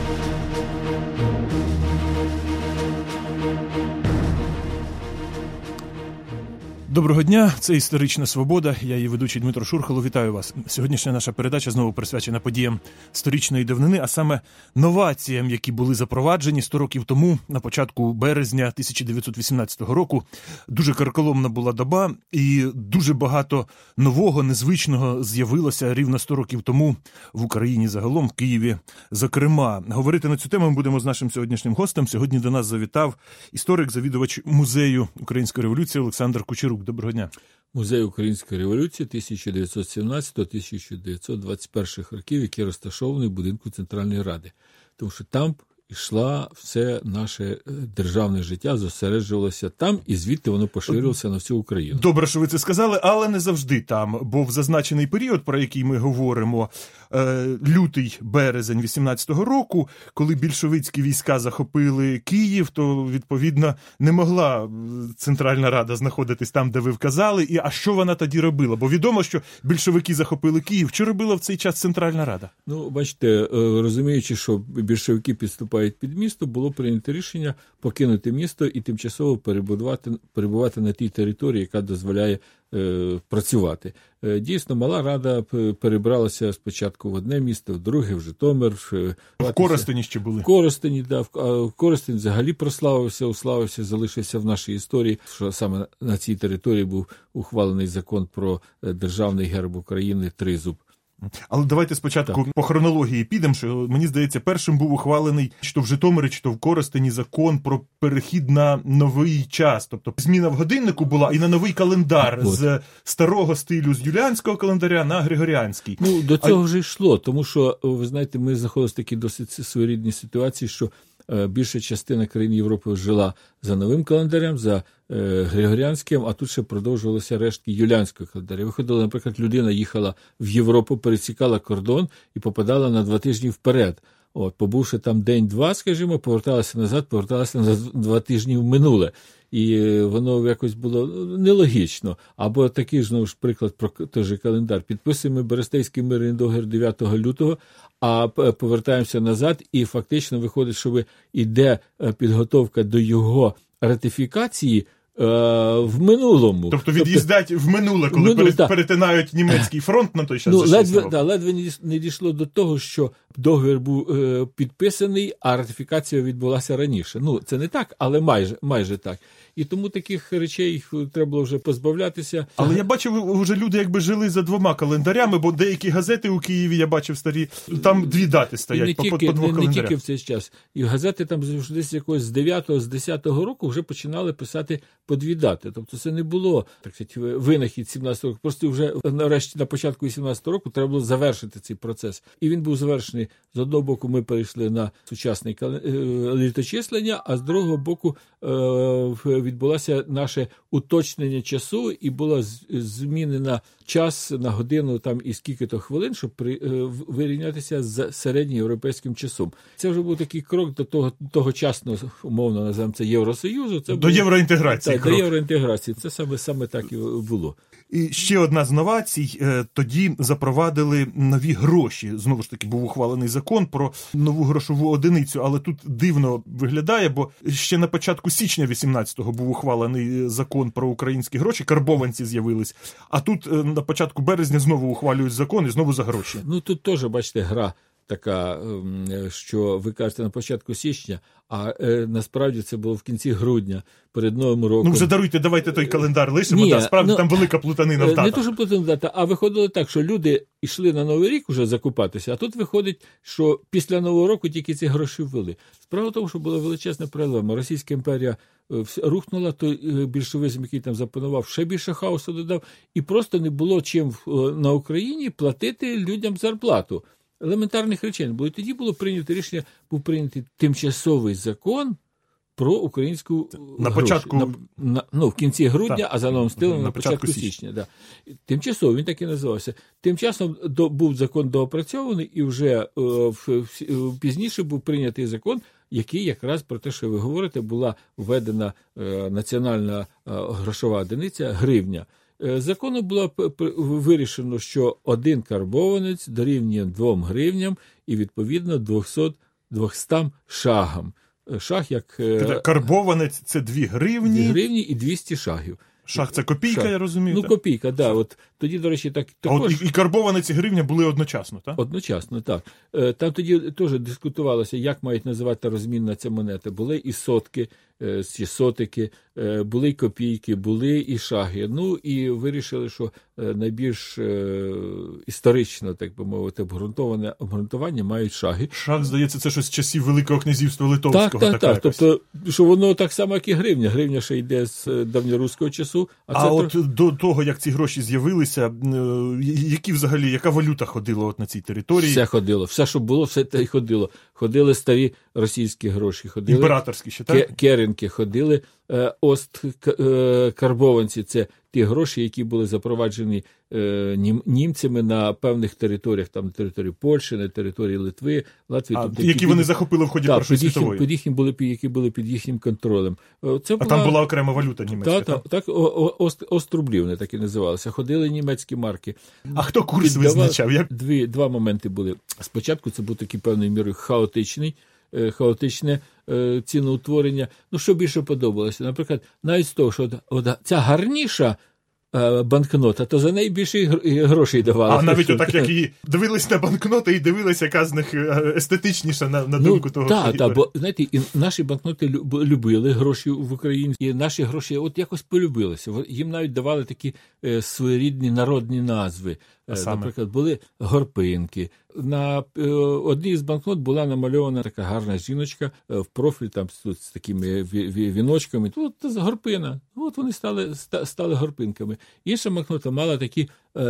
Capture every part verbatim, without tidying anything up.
Доброго дня, це «Історична свобода», я її ведучий Дмитро Шурхало, вітаю вас. Сьогоднішня наша передача знову присвячена подіям сторічної давнини, а саме новаціям, які були запроваджені сто років тому, на початку березня тисяча дев'ятсот вісімнадцятого року. Дуже карколомна була доба, і дуже багато нового, незвичного з'явилося рівно сто років тому в Україні загалом, в Києві зокрема. Говорити на цю тему ми будемо з нашим сьогоднішнім гостем. Сьогодні до нас завітав історик, завідувач музею Української революції Олександр Кучерук. Доброго дня. Музей Української революції тисяча дев'ятсот сімнадцятого - тисяча дев'ятсот двадцять першого років, який розташований в будинку Центральної Ради. Тому що там йшла все наше державне життя, зосереджувалося там, і звідти воно поширилося на всю Україну. Добре, що ви це сказали, але не завжди там, бо в зазначений період, про який ми говоримо, лютий-березень вісімнадцятого року, коли більшовицькі війська захопили Київ, то, відповідно, не могла Центральна Рада знаходитись там, де ви вказали. І а що вона тоді робила? Бо відомо, що більшовики захопили Київ. Що робила в цей час Центральна Рада? Ну, бачите, розуміючи, що більшовики підступають під місто, було прийнято рішення покинути місто і тимчасово перебувати, перебувати на тій території, яка дозволяє е, працювати. Е, дійсно, мала рада перебралася спочатку в одне місто, в друге, в Житомир. В Коростені ще були. В Коростені, да. В Коростень взагалі прославився, уславився, залишився в нашій історії, що саме на цій території був ухвалений закон про державний герб України «Тризуб». Але давайте спочатку так. по хронології підемо, що, мені здається, першим був ухвалений чи то в Житомирі, чи то в Коростені закон про перехід на новий час. Тобто зміна в годиннику була і на новий календар От. з старого стилю, з юліанського календаря на григоріанський. Ну, до цього а... вже йшло, тому що, ви знаєте, ми знаходилися в такій досить своєрідній ситуації, що більша частина країн Європи жила за новим календарем, за е, григоріанським, а тут ще продовжувалися рештки юліанського календаря. Виходила, наприклад, людина їхала в Європу, пересікала кордон і попадала на два тижні вперед. От, побувши там день-два, скажімо, поверталася назад, поверталася на два тижні в минуле. І воно якось було нелогічно. Або такий ж, знову ж, приклад про той же календар. Підписуємо Берестейський мирний договір дев'ятого лютого, а повертаємося назад, і фактично виходить, що іде підготовка до його ратифікації в минулому. Тобто від'їздять тобто, в минуле, коли минуле, пере, перетинають німецький фронт на той час ну, за шість ледве, да, ледве не дійшло до того, що договір був е, підписаний, а ратифікація відбулася раніше. Ну, це не так, але майже, майже так. І тому таких речей треба було вже позбавлятися. Але я бачив, вже люди якби жили за двома календарями, бо деякі газети у Києві, я бачив старі, там дві дати стоять по, тільки, по двох не, календарях. Не тільки в цей час. І газети там десь якогось з дев'ятого, з десятого року вже починали писати по дві дати. Тобто це не було, так сказати, винахід сімнадцятого року. Просто вже нарешті на початку вісімнадцятого року треба було завершити цей процес. І він був завершений. З одного боку ми перейшли на сучасне літочислення, а з другого боку відбулося наше уточнення часу і було змінено час на годину там і скільки-то хвилин, щоб при, вирівнятися з середньоєвропейським часом. Це вже був такий крок до того тогочасного, умовно називаємо це, Євросоюзу. Це до був, євроінтеграції. Так, до євроінтеграції. Це саме, саме так і було. І ще одна з новацій. Тоді запровадили нові гроші. Знову ж таки, був ухвалений закон про нову грошову одиницю, але тут дивно виглядає, бо ще на початку січня вісімнадцятого був ухвалений закон про українські гроші, карбованці з'явились, а тут на початку березня знову ухвалюють закон і знову за гроші. Ну тут теж, бачите, гра така, що ви кажете на початку січня, а е, насправді це було в кінці грудня, перед Новим роком. Ну вже даруйте, давайте той календар лишимо, Ні, да, справді ну, там велика плутанина в датах. Не то, що плутанина в датах, а виходило так, що люди йшли на Новий рік вже закупатися, а тут виходить, що після Нового року тільки ці гроші ввели. Справа в тому, що була величезна проблема. Російська імперія рухнула, той більшовизм, який там запанував, ще більше хаосу додав, і просто не було чим на Україні платити людям зарплату. Елементарних речей не було. І тоді було прийнято рішення, був прийнятий тимчасовий закон про українську на гроші. початку на, на, ну, в кінці грудня, так, а за новим стилем на, на початку, початку січня. січня. Да. Тимчасово, він так і називався. Тим часом до, був закон доопрацьований, і вже е, в, в, пізніше був прийнятий закон, який якраз про те, що ви говорите, була введена е, національна е, грошова одиниця гривня. Законом було вирішено, що один карбованець дорівнює двом гривням і, відповідно, двохсот двохстам шагам. Шаг як... Карбованець – це дві гривні. Дві гривні і двісті шагів. Шаг – це копійка, Шаг. Я розумію. Ну, так? копійка, так. Да. От, тоді, до речі, так, також... А от і, і карбованець, і гривня були одночасно, так? Одночасно, так. Там тоді теж дискутувалося, як мають називати розмінна ця монета. Були і сотки, чи сотики, були і копійки, були і шаги. Ну, і вирішили, що найбільш історично, так би мовити, обґрунтоване обґрунтування мають шаги. Шаг, здається, це щось з часів Великого князівства Литовського. Так, так, так. Тобто, що воно так само, як і гривня. Гривня ще йде з давньоруського часу. А, а це от тр... до того, як ці гроші з'явилися, які взагалі, яка валюта ходила от на цій території? Все ходило. Все, що було, все те й ходило. Ходили старі російські гроші. Ходили імператорські ще, так? Керенки, ходили е, ост е, карбованці. Це ті гроші, які були запроваджені е, нім, німцями на певних територіях, там на території Польщі, на території Литви, Латвії. А, тобто, які вони захопили в ході та, Першої під їхнім, світової? Під їхнім були, які були під їхнім контролем. Це а була... там була окрема валюта німецька? Так, так, так ост, острублів, вони так і називалися. Ходили німецькі марки. А хто курс визначав? Як... Дві, два моменти були. Спочатку це був такий певною мірою хаотичний, хаотичне е, ціноутворення. Ну, що більше подобалося? Наприклад, навіть з того, що от, ця гарніша е, банкнота, то за неї більше грошей давали. А навіть отак, як і дивились на банкноти і дивилися, яка з них естетичніша на, на думку ну, того. Так, так, бо, знаєте, і наші банкноти любили гроші в Україні, і наші гроші от якось полюбилися. Їм навіть давали такі е, своєрідні народні назви. Наприклад, були горпинки. На е, одній з банкнот була намальована така гарна жіночка е, в профіль там з, з такими віночками. Тут горпина. От вони стали, стали горпинками. Інша банкнота мала такі, е,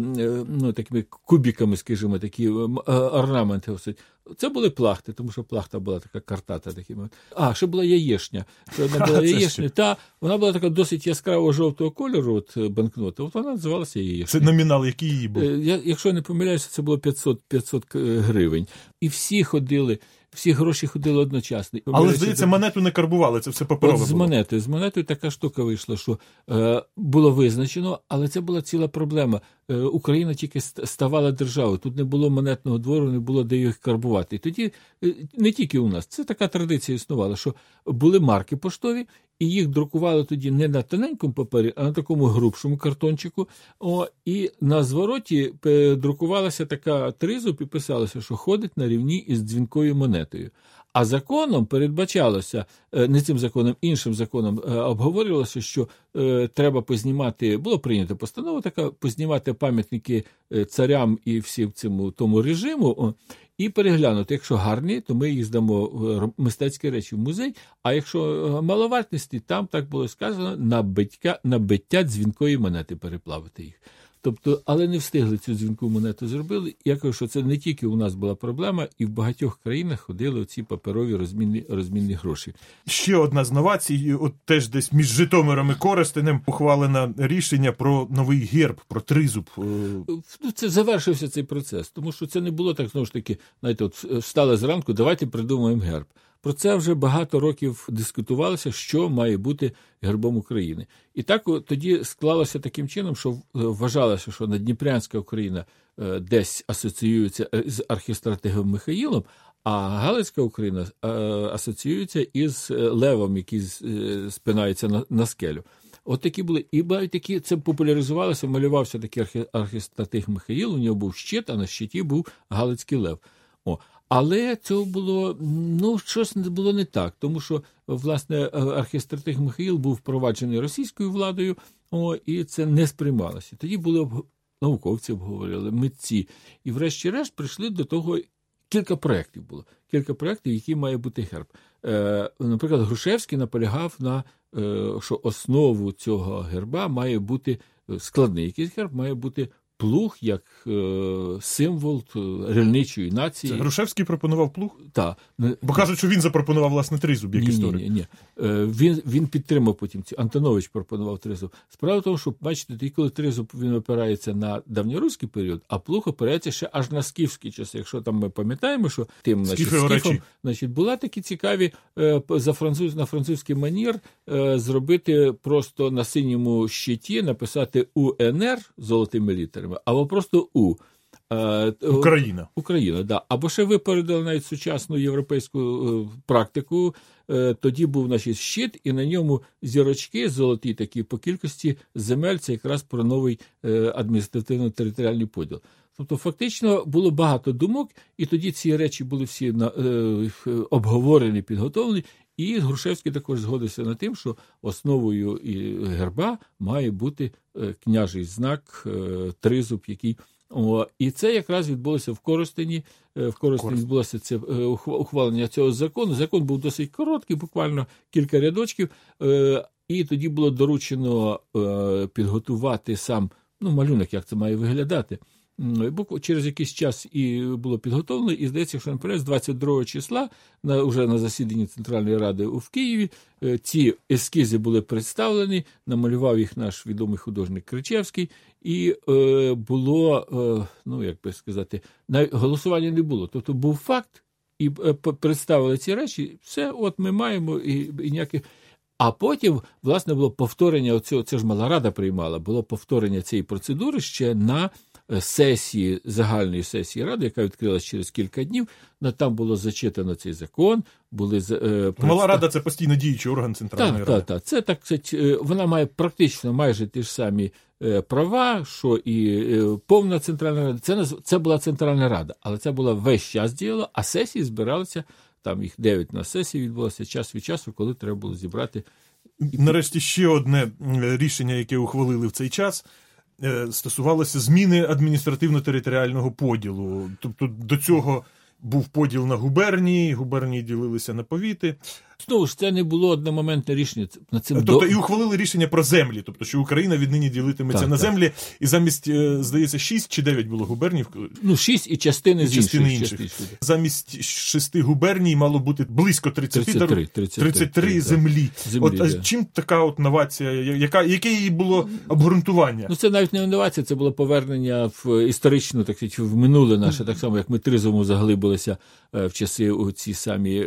ну, такими кубиками, скажімо, такі орнаменти. Це були плахти, тому що плахта була така картата. Такими. А, ще була яєшня. Ще одна була яєшня. Та, вона була така досить яскраво жовтого кольору, от банкнота. От вона називалася яєшня. Це номінал, який її був? Я, якщо я не помиляюся, це було п'ятсот, п'ятсот гривень. І всі ходили, всі гроші ходили одночасно. Але, здається, до... монету не карбували, це все паперове було. З монетою, з монетою така штука вийшла, що е, було визначено, але це була ціла проблема. Е, Україна тільки ставала державою, тут не було монетного двору, не було де їх карбувати. І тоді, е, не тільки у нас, це така традиція існувала, що були марки поштові, і їх друкували тоді не на тоненькому папері, а на такому грубшому картончику. О, і на звороті друкувалася така тризуб і писалося, що ходить на рівні із дзвінкою монетою. А законом передбачалося, не цим законом, іншим законом обговорювалося, що е, треба познімати, було прийнято постанова така, познімати пам'ятники царям і всім цьому тому режиму, о, і переглянути. Якщо гарні, то ми їх здамо мистецькі речі в музей, а якщо маловартісні, там, так було сказано, набиття, набиття дзвінкої монети переплавити їх. Тобто, але не встигли цю дзвінку монету зробили. Я кажу, що це не тільки у нас була проблема, і в багатьох країнах ходили оці паперові розмінні, розмінні гроші. Ще одна з новацій, от теж десь між Житомиром і Коростенем ухвалено рішення про новий герб, про тризуб. Це завершився цей процес, тому що це не було так, знову ж таки, знаєте, от встали зранку, давайте придумаємо герб. Про це вже багато років дискутувалося, що має бути гербом України. І так тоді склалося таким чином, що вважалося, що Надніпрянська Україна десь асоціюється з архістратигом Михаїлом, а Галицька Україна асоціюється із левом, який спинається на, на скелю. От такі були. І навіть такі, це популяризувалося, малювався такий архістратиг Михаїл, у нього був щит, а на щиті був Галицький лев. О. Але це було, ну, щось було не так, тому що, власне, архістратиг Михаїл був впроваджений російською владою, о, і це не сприймалося. Тоді були об... науковці обговорювали, митці. І врешті-решт прийшли до того, кілька проєктів було. Кілька проєктів, які має бути герб. Е, наприклад, Грушевський наполягав на, е, що основу цього герба має бути складний якийсь герб, має бути плуг як е, символ рільничої нації. Це Грушевський пропонував плуг? Так. Бо кажуть, що він запропонував, власне, тризуб, як історик. Ні, ні, ні. Е, він, він підтримав потім, Антонович пропонував тризуб. Справа в тому, що, бачите, тоді, коли тризуб він опирається на давньоруський період, а плуг опирається ще аж на скіфський час. Якщо там ми пам'ятаємо, що тим, значить, скіфом, значить, була такі цікаві е, за француз, на французький манір е, зробити просто на синьому щиті, написати УНР золотими літерами, або просто У. Україна. Україна, да. Або ще випередили навіть сучасну європейську практику. Тоді був, значить, щит, і на ньому зірочки золоті такі по кількості земель, це якраз про новий адміністративно-територіальний поділ. Тобто, фактично, було багато думок, і тоді ці речі були всі обговорені, підготовлені, і Грушевський також згодився на тим, що основою і герба має бути княжий знак, тризуб, який... О, і це якраз відбулося в Коростені. В Коростені відбулося це ухвалення цього закону. Закон був досить короткий, буквально кілька рядочків, і тоді було доручено підготувати сам, ну, малюнок, як це має виглядати. Бо через якийсь час і було підготовлено, і здається, що наперед, з двадцять другого числа, на, вже на засіданні Центральної Ради в Києві, ці ескізи були представлені, намалював їх наш відомий художник Кричевський, і е, було, е, ну, як би сказати, голосування не було. Тобто був факт, і е, представили ці речі, все, от ми маємо, і, і ніяких... А потім, власне, було повторення, оцього, це ж мала рада приймала, було повторення цієї процедури ще на сесії, загальної сесії Ради, яка відкрилась через кілька днів. Там було зачитано цей закон. Були, е, представ... Мала рада – це постійно діючий орган Центральної так, Ради. Так, так. Це, так сказати, вона має практично майже ті ж самі права, що і повна Центральна Рада. Це, це була Центральна Рада, але це була весь час діяло, а сесії збиралися, там їх дев'ять на сесії відбулося час від часу, коли треба було зібрати. Нарешті ще одне рішення, яке ухвалили в цей час, стосувалося зміни адміністративно-територіального поділу. Тобто до цього був поділ на губернії, губернії ділилися на повіти. Знову ж, це не було одномоментне рішення. На цим тобто до... і ухвалили рішення про землі, тобто що Україна віднині ділитиметься так, на так. землі, і замість, здається, шість чи дев'ять було губерній. Ну, шість і частини і з частини інших. інших. Замість шести губерній мало бути близько тридцяти, тридцять три, тридцять три, тридцять три землі. землі. От, а чим така от новація, яка, яке її було обґрунтування? Ну, це навіть не інновація, це було повернення в історичну, так сказати, в минуле наше, так само, як ми тризуму заглибилися в часи у ці самі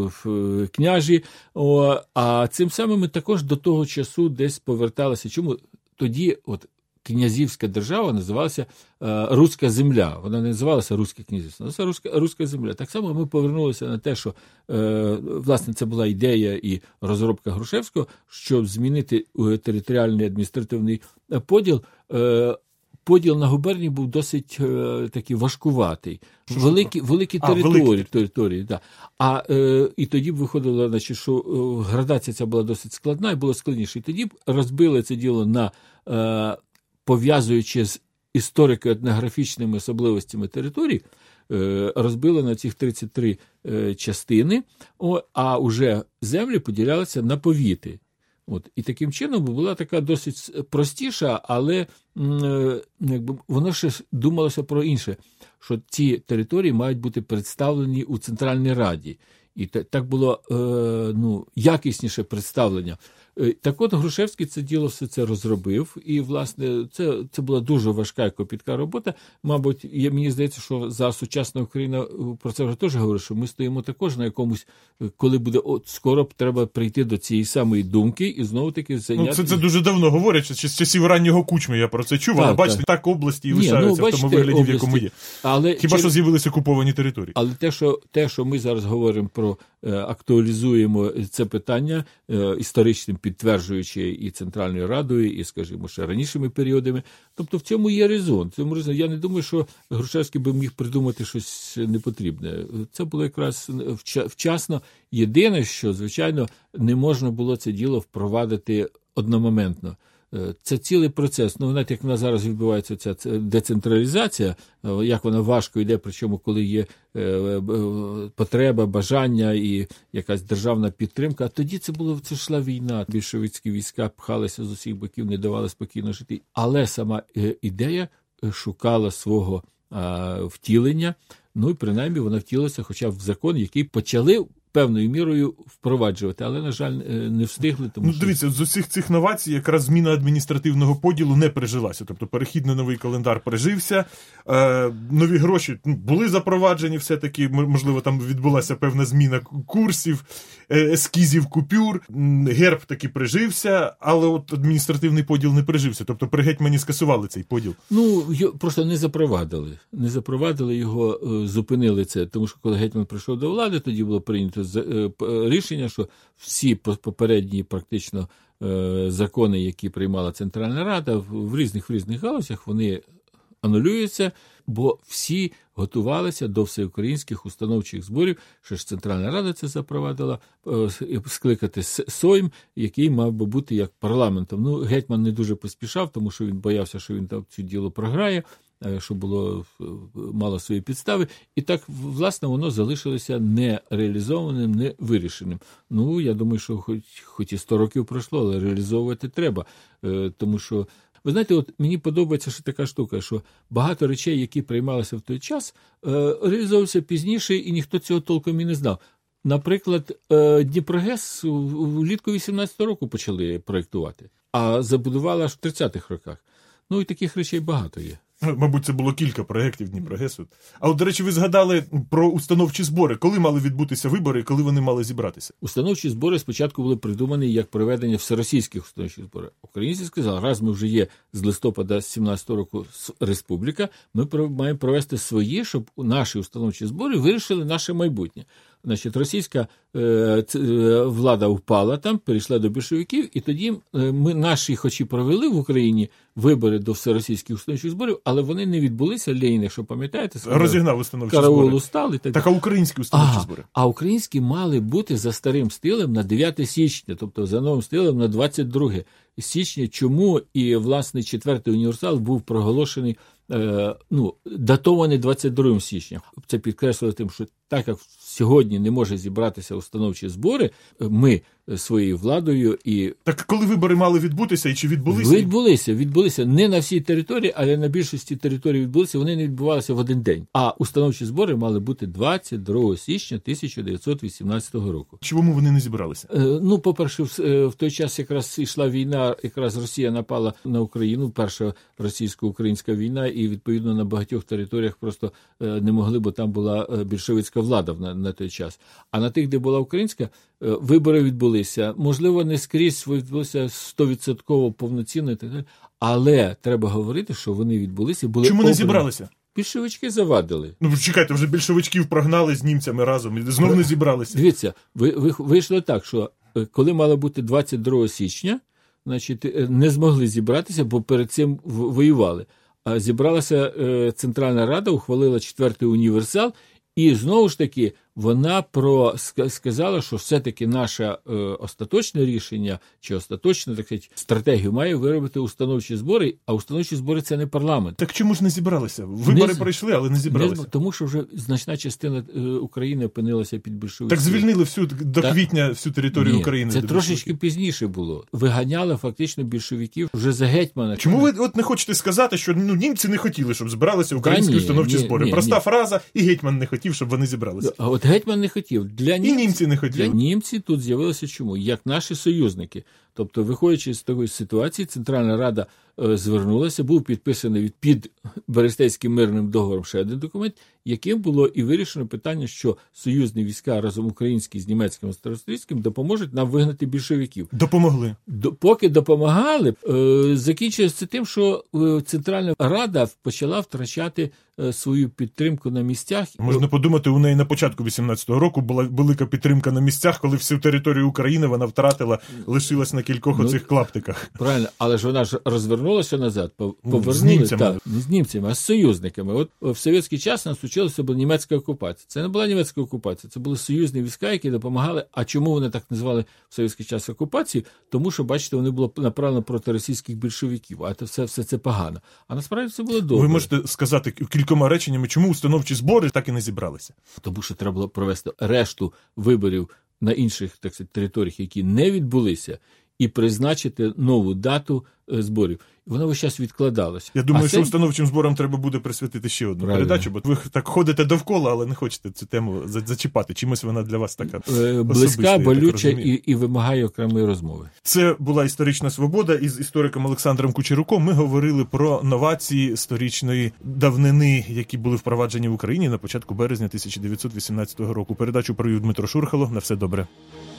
в княжі. О, а цим самим ми також до того часу десь поверталися. Чому? Тоді от князівська держава називалася е, Руська земля. Вона не називалася Руське князівство, це Руська, Руська земля. Так само ми повернулися на те, що е, власне це була ідея і розробка Грушевського, щоб змінити територіальний адміністративний поділ. Е, Поділ на губернії був досить е, такий важкуватий. Великі, великі а, території. Великі. території да. А е, і тоді б виходило, значить, що е, градація ця була досить складна і було складніше. І тоді б розбили це діло на, е, пов'язуючи з історико-етнографічними особливостями територій, е, розбили на цих тридцять три е, частини, о, а уже землі поділялися на повіти. От. І таким чином була така досить простіша, але м, якби, воно ще думалося про інше, що ці території мають бути представлені у Центральній Раді. І так було е, ну, якісніше представлення. Так от Грушевський це діло все це розробив, і, власне, це, це була дуже важка і копітка робота. Мабуть, я, мені здається, що за сучасна Україна про це вже теж говорить, що ми стоїмо також на якомусь, коли буде, от скоро б треба прийти до цієї самої думки і знову-таки зайняти... Ну, це, це дуже давно говорять, що з часів раннього Кучми я про це чув, але, бачите, так, так області і лишаються ну, в тому вигляді, області, в якому є. Але Хіба через... що з'явилися окуповані території. Але те, що, те, що ми зараз говоримо про, актуалізуємо це питання історичним підтверджуючи і Центральною Радою, і, скажімо, ще ранішими періодами. Тобто в цьому є резон. В цьому резон. Я не думаю, що Грушевський би міг придумати щось непотрібне. Це було якраз вчасно. Єдине, що, звичайно, не можна було це діло впровадити одномоментно. Це цілий процес. Ну, знаєте, як вона зараз відбувається, ця децентралізація, як вона важко йде, причому коли є потреба, бажання і якась державна підтримка. А тоді це було, це йшла війна. Більшовицькі війська пхалися з усіх боків, не давали спокійно жити. Але сама ідея шукала свого а, втілення. Ну і принаймні вона втілилася хоча б в закон, який почали певною мірою впроваджувати, але, на жаль, не встигли. Тому ну, що... Дивіться, з усіх цих новацій якраз зміна адміністративного поділу не пережилася. Тобто перехід на новий календар пережився, е, нові гроші були запроваджені все-таки, можливо, там відбулася певна зміна курсів, е, ескізів купюр, герб таки прижився, але от адміністративний поділ не прижився. Тобто при гетьмані скасували цей поділ. Ну, просто не запровадили. Не запровадили його, зупинили це. Тому що коли гетьман прийшов до влади, тоді було прийнято рішення, що всі попередні практично закони, які приймала Центральна Рада, в різних в різних галузях, вони анулюються, бо всі готувалися до всеукраїнських установчих зборів, що ж Центральна Рада це запровадила, скликати Сойм, який мав би бути як парламентом. Ну, гетьман не дуже поспішав, тому що він боявся, що він там цю діло програє, що було мало свої підстави. І так, власне, воно залишилося не реалізованим, не вирішеним. Ну, я думаю, що хоч, хоч і сто років пройшло, але реалізовувати треба. Тому що, ви знаєте, от мені подобається ще така штука, що багато речей, які приймалися в той час, реалізовувалися пізніше, і ніхто цього толком і не знав. Наприклад, Дніпрогес влітку вісімнадцятого року почали проєктувати, а забудували аж в тридцятих роках. Ну, і таких речей багато є. Мабуть, це було кілька проєктів Дніпрогесу. А от, до речі, ви згадали про установчі збори. Коли мали відбутися вибори і коли вони мали зібратися? Установчі збори спочатку були придумані як проведення всеросійських установчих зборів. Українці сказали, раз ми вже є з листопада сімнадцятого року республіка, ми маємо провести свої, щоб наші установчі збори вирішили наше майбутнє. Значить, російська е, е, влада впала там, перейшла до більшовиків, і тоді е, ми наші, хоч і провели в Україні вибори до всеросійських установчих зборів, але вони не відбулися. Ленін, якщо пам'ятаєте, сказав, розігнав установчі караул збори. Устали, так, так, а українські установчі а, збори? А українські мали бути за старим стилем на дев'яте січня, тобто за новим стилем на двадцять друге січня. Чому і, власне, четвертий універсал був проголошений, е, ну, датований двадцять другого січня. Це підкреслює тим, що так як сьогодні не може зібратися установчі збори, ми своєю владою і... Так коли вибори мали відбутися і чи відбулися? Відбулися, відбулися. Не на всій території, але на більшості територій відбулися. Вони не відбувалися в один день. А установчі збори мали бути двадцять другого січня тисяча дев'ятсот вісімнадцятого року. Чому вони не зібралися? Е, ну, по-перше, в, в той час якраз йшла війна, якраз Росія напала на Україну, перша російсько-українська війна, і, відповідно, на багатьох територіях просто е, не могли, бо там була більшовицька влада на, на той час. А на тих, де була українська, е, вибори відбулися. Можливо, не скрізь відбулося сто відсотків повноцінно і так далі. Але треба говорити, що вони відбулися. Були Чому обрані. не зібралися? Більшовички завадили. Ну, чекайте, вже більшовичків прогнали з німцями разом і знов не зібралися. Дивіться, ви, ви, вийшло так, що коли мало бути двадцять другого січня, значить, не змогли зібратися, бо перед цим воювали. А зібралася е, Центральна Рада, ухвалила четвертий універсал, і знову ж таки вона про сказала, що все-таки наше е, остаточне рішення чи остаточну, так сказати, стратегію має виробити установчі збори, а установчі збори – це не парламент. Так чому ж не зібралися? Вибори не, пройшли, але не зібралися. Не, тому що вже значна частина е, України опинилася під більшовицькою. Так звільнили всю, до так? квітня всю територію Ні, України. Це трошечки пізніше було. Виганяли фактично більшовиків вже за гетьмана. Чому ви от не хочете сказати, що ну, німці не хотіли, щоб збиралися українські ні, установчі ні, збори? Ні, Проста ні. фраза, і гетьман не хотів, щоб вони зібралися. А от гетьман не хотів. Для німців, і німці не хотіли. Для німців тут з'явилося чому? Як наші союзники. Тобто, виходячи з такої ситуації, Центральна Рада е, звернулася, був підписаний від, під Берестейським мирним договором ще один документ, яким було і вирішено питання, що союзні війська разом українські з німецьким і австрійським допоможуть нам вигнати більшовиків. Допомогли. До, поки допомагали, е, закінчилося тим, що е, Центральна Рада почала втрачати е, свою підтримку на місцях. Можна подумати, у неї на початку вісімнадцятого року була велика підтримка на місцях, коли всю територію України вона втратила, лишилась на кількох ну, оцих клаптиках. Правильно, але ж вона ж розвернулася назад, повернули, з німцями. Так, не з німцями, а з союзниками. От в совєтський час нас училося була німецька окупація. Це не була німецька окупація, це були союзні війська, які допомагали. А чому вони так називали в совєтський час окупації? Тому що, бачите, вони було направлено проти російських більшовиків, а це все, все це погано. А насправді це було добре. Ви можете сказати кількома реченнями, чому установчі збори так і не зібралися? Тому що треба було провести решту виборів на інших, так сказати, територіях, які не відбулися, і призначити нову дату зборів. Воно весь час відкладалося. Я думаю, а що це... установчим зборам треба буде присвятити ще одну Правильно. передачу, бо ви так ходите довкола, але не хочете цю тему зачіпати. Чимось вона для вас така е, близька, болюча і, і вимагає окремої розмови. Це була «Історична свобода». Із істориком Олександром Кучеруком ми говорили про новації сторічної давнини, які були впроваджені в Україні на початку березня тисяча дев'ятсот вісімнадцятого року. Передачу провів Дмитро Шурхало. На все добре.